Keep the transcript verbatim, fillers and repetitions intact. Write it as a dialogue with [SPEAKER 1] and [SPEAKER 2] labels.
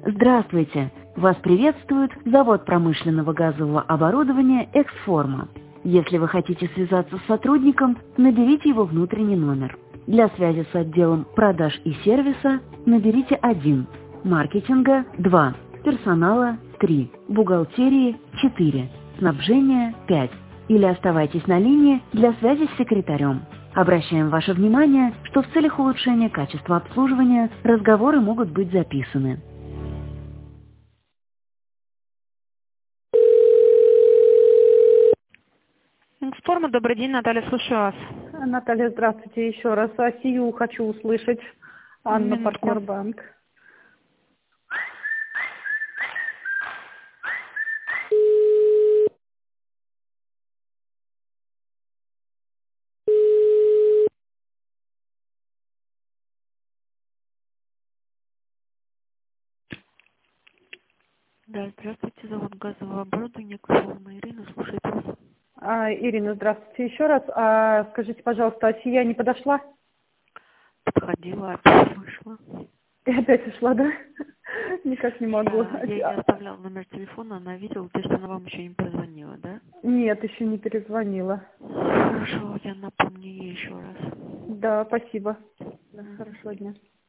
[SPEAKER 1] Здравствуйте! Вас приветствует завод промышленного газового оборудования «Эксформа». Если вы хотите связаться с сотрудником, наберите его внутренний номер. Для связи с отделом продаж и сервиса наберите один, маркетинга два, персонала три, бухгалтерии четыре, снабжения пять. Или оставайтесь на линии для связи с секретарем. Обращаем ваше внимание, что в целях улучшения качества обслуживания разговоры могут быть записаны.
[SPEAKER 2] Информа, добрый день, Наталья, слушаю вас.
[SPEAKER 3] Наталья, здравствуйте еще раз. А сию хочу услышать. Анна,
[SPEAKER 2] Минутку.
[SPEAKER 3] Партнербанк.
[SPEAKER 2] Да, здравствуйте, завод газового оборудования, Эксформа. Ирина, слушает вас.
[SPEAKER 3] А, Ирина, здравствуйте еще раз. А, скажите, пожалуйста, а сия не подошла?
[SPEAKER 2] Подходила, опять вышла.
[SPEAKER 3] И опять ушла, да? Никак не могу.
[SPEAKER 2] Да, я ей оставляла номер телефона, она видела, то есть она вам еще не позвонила, да?
[SPEAKER 3] Нет, еще не перезвонила.
[SPEAKER 2] Хорошо, я напомню ей еще раз.
[SPEAKER 3] Да, спасибо. Да, хорошего дня.